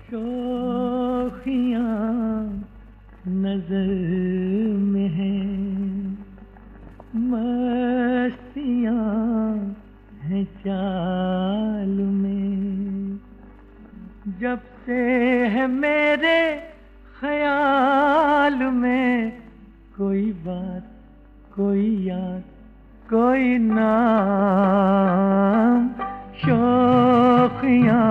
शोखियाँ नजर में है, मस्तियाँ हैं चाल में। जब से है मेरे ख्याल में कोई बात, कोई याद, कोई नाम, शोखियाँ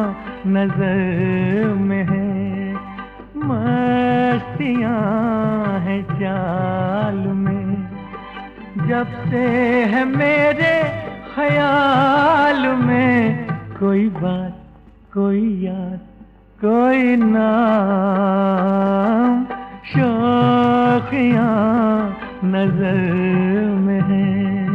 नजर में है, मस्तियाँ हैं चाल में। जब से है मेरे ख्याल में कोई बात, कोई याद, कोई नाम, शोखियाँ नजर में है।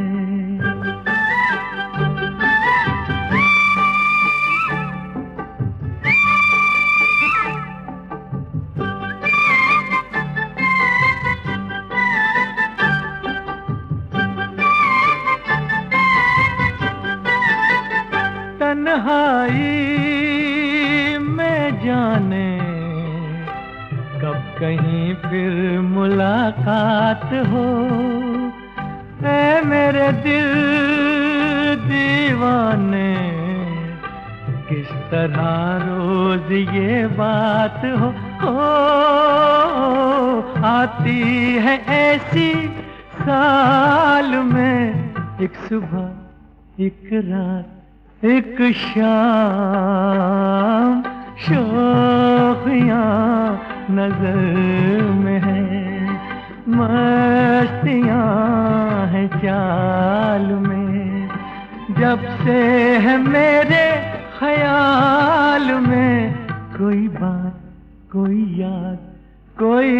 तन्हाई में जाने कब कहीं फिर मुलाकात हो, ऐ मेरे दिल दीवाने, किस तरह रोज ये बात हो। आती है ऐसी साल में, एक सुबह, एक रात, एक शाम, शोखियाँ नजर में है, मस्तियाँ हैं चाल में। जब से है मेरे ख्याल में कोई बात, कोई याद, कोई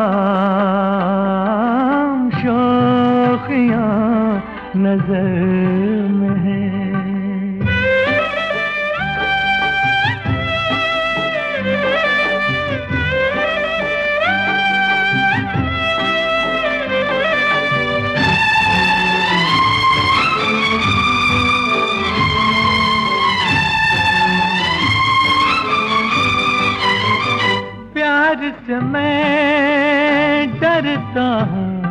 नाम, शोखियाँ नजर में है। प्यार से मैं डरता हूँ,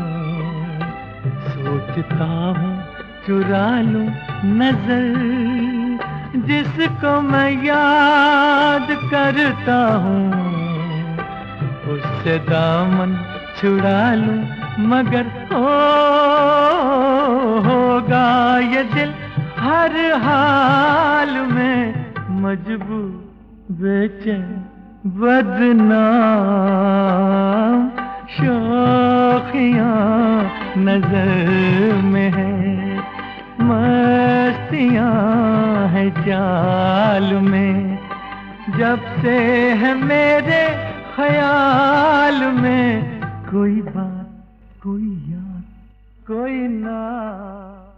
सोचता हूँ चुरा लूं नजर, जिसको मैं याद करता हूँ उससे दामन छुड़ा लूं, मगर होगा ये दिल हर हाल में मजबूर, बेचैन, बदनाम, शोखियाँ नजर में है, मस्तियाँ हैं चाल में। जब से है मेरे ख्याल में कोई बात, कोई याद, कोई नाम।